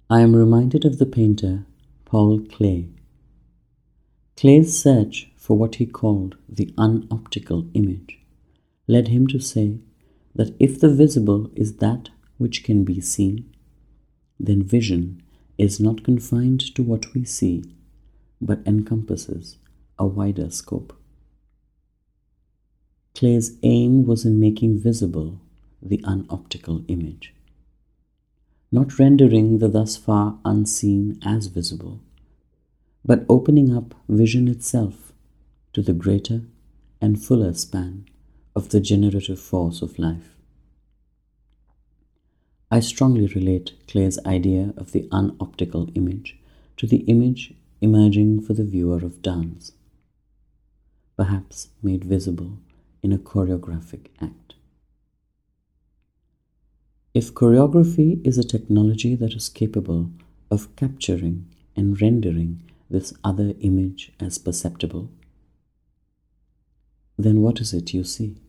I am reminded of the painter Paul Klee. Klee's search for what he called the unoptical image led him to say that if the visible is that which can be seen, then vision is not confined to what we see, but encompasses a wider scope. Klee's aim was in making visible the unoptical image, not rendering the thus far unseen as visible, but opening up vision itself to the greater and fuller span of the generative force of life. I strongly relate Klee's idea of the unoptical image to the image emerging for the viewer of dance, perhaps made visible in a choreographic act. If choreography is a technology that is capable of capturing and rendering this other image as perceptible, then what is it you see?